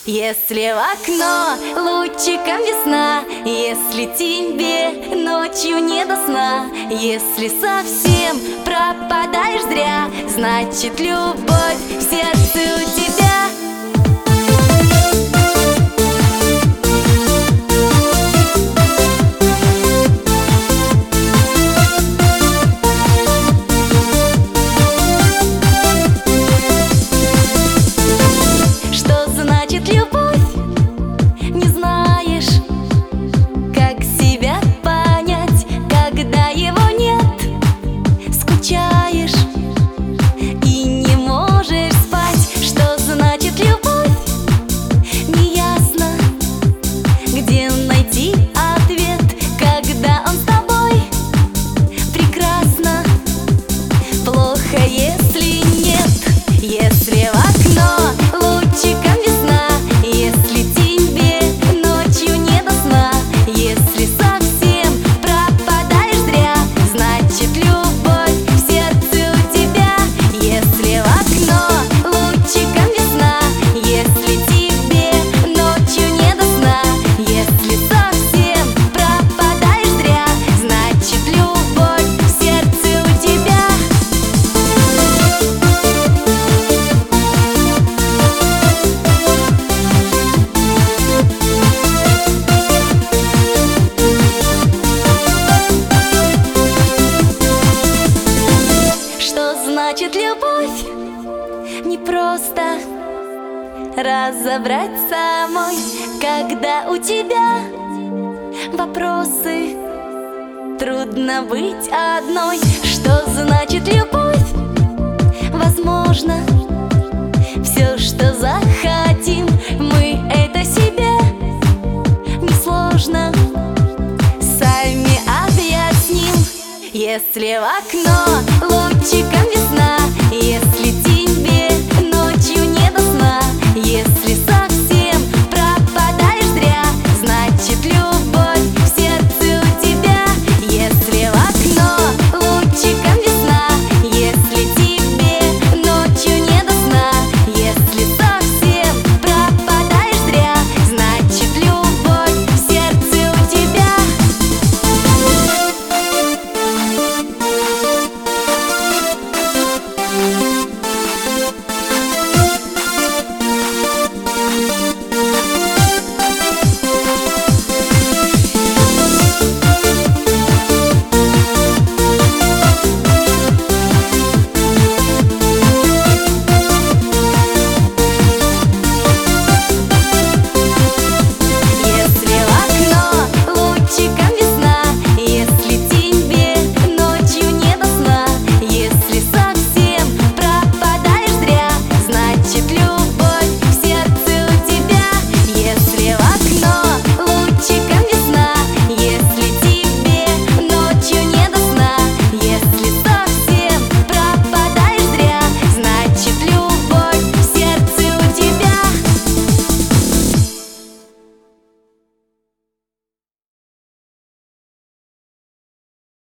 Если в окно лучиком весна, если тебе ночью не до сна, если совсем пропадаешь зря, значит любовь в сердце у тебя. Если в окно лучиком весна, если тебе ночью не до сна, если совсем пропадаешь зря, значит любовь в сердце у тебя. Если в окно лучиком весна, если тебе ночью не до сна, если совсем пропадаешь зря, значит любовь в сердце у тебя. Значит, любовь не просто разобрать самой, когда у тебя вопросы, трудно быть одной. Что значит любовь? Возможно, все, что захотим, мы это себе несложно сами объясним. Если в окно лучиком весна,